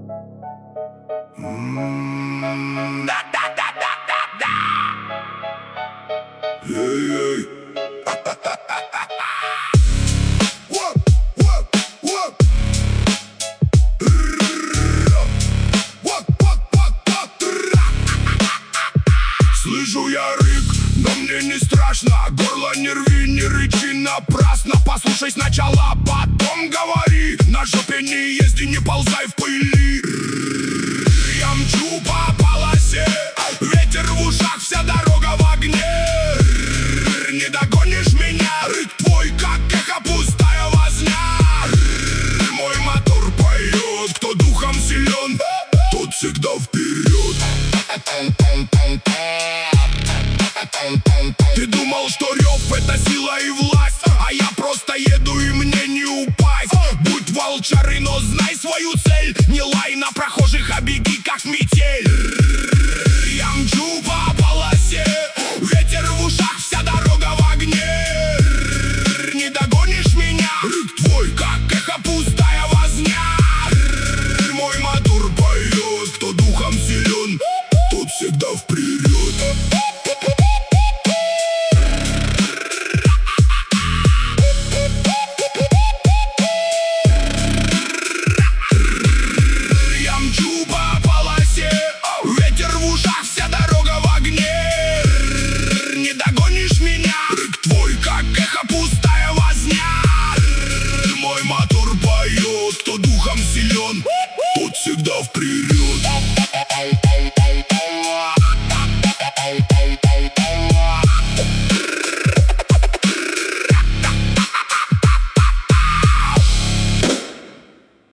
Да-да-да-да-да-да! Эй-эй! Слышу я рык, но мне не страшно. Горло не рви, не рычи напрасно. Послушай сначала, потом говори. На жопе не езди, не ползай в пыли. Я мчу по полосе, ветер в ушах, вся дорога в огне. Не догонишь меня, рык твой, как эхо, пустая возня. Мой мотор поет, кто духом силен, тот всегда вперед. Ты думал, что рев — это сила и власть, а я просто еду и мне не упасть. Будь волчары, но знай свою цель. Не лай на прохожих, а беги как метель. Я мчу по полосе, ветер в ушах, вся дорога в огне. Не догонишь меня, рык твой, как эхо, пустая возня. Мой мотор поет, кто духом силен, тот всегда вперед. Кто духом силен, тот всегда вперед.